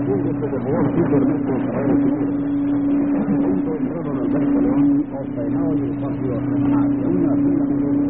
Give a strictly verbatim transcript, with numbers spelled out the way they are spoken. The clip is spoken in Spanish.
Público de Boa Supermercado para recibir. Segundo entrado Alberto León, ordenado del patio hacia una fila menor.